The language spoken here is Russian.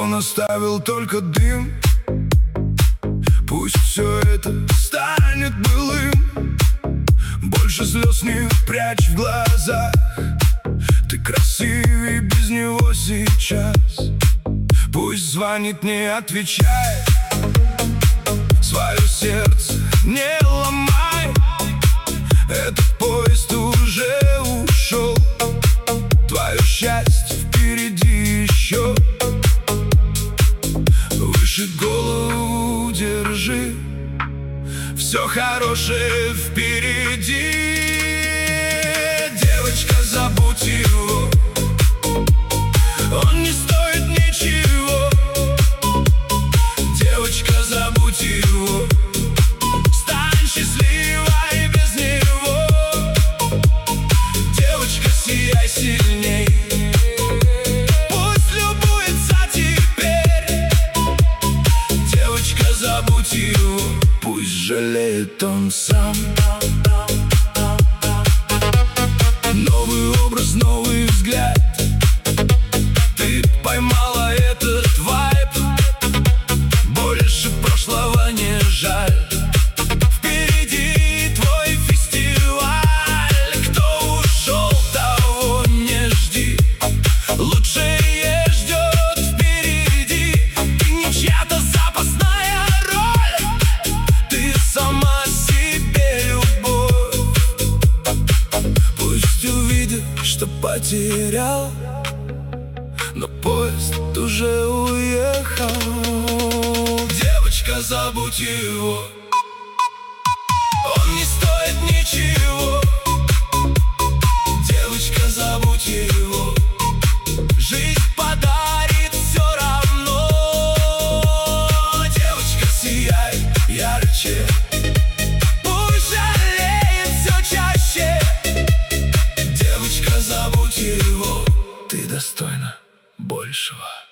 Он оставил только дым. Пусть все это станет былым. Больше слез не прячь в глазах. Ты красивее без него сейчас. Пусть звонит, не отвечай. Свое сердце не ломай. Этот поезд уже ушел. Твое счастье впереди еще. Выше голову держи. Все хорошее впереди. Девочка, забудь его. Он не стоит ничего. Девочка, забудь его. Стань счастливой без него. Девочка, сияй сильней. Пусть любуется теперь. Девочка, забудь его. Пусть жалеет он сам. Новый образ, новый взгляд. Ты поймала этот вайб. Больше прошлого не жаль. Впереди твой фестиваль. Кто ушел, того не жди. Лучшее ждет впереди. Ты не чья-то запасная роль. Ты сама себе любовь. Пусть увидит, что потерял, но поезд уже уехал. Девочка, забудь его. Он не стоит ничего. Девочка, забудь его. Жизнь подарит все равно. Девочка, сияй ярче. Пусть жалеет все чаще. Девочка, забудь его. Ты достойна большего.